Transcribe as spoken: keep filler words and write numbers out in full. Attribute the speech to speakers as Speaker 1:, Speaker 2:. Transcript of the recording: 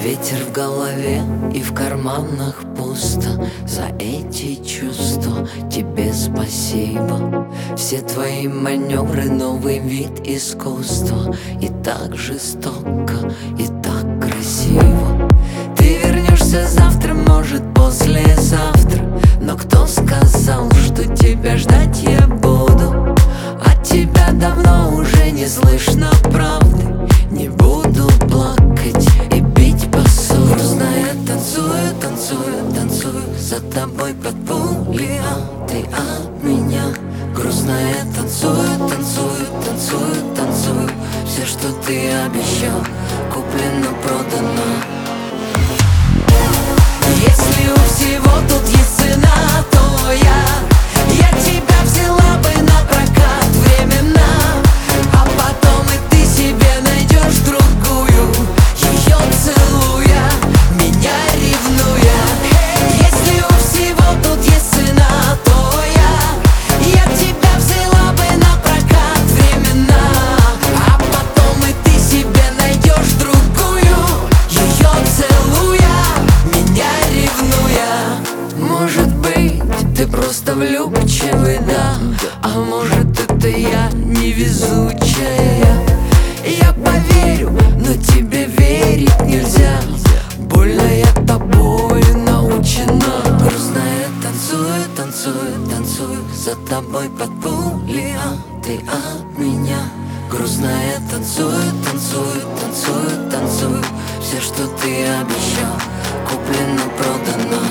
Speaker 1: Ветер в голове и в карманах пусто. За эти чувства тебе спасибо. Все твои маневры — новый вид искусства. И так жестоко, и так красиво. Ты вернешься завтра, может послезавтра. Но кто сказал, что тебя ждать я буду? От тебя давно уже не слышно правды. Не буду плакать и бить посуду. Грустно я танцую, танцую, танцую за тобой под пули, а ты от меня. Грустно я танцую, танцую, танцую, танцую. Все, что ты обещал, куплено, продано. Если у всего тут есть цена, то я, я тебя взяла бы на прокат временно. А потом и ты себе найдешь другую, ее целуя, меня ревнуя. Если у всего тут есть цена, то я, я тебя взяла бы на прокат временно. А потом и ты себе найдешь другую, ее целуя, меня ревнуя. Может быть, ты просто влюбчивый, да? А может, это я невезучая? Я поверю, но тебе верить нельзя. Больно я тобою научена. Грустно я танцую, танцую, танцую за тобой под пули, а ты от меня. Грустно я танцую, танцую, танцую, танцую. Все, что ты обещал, куплено, продано.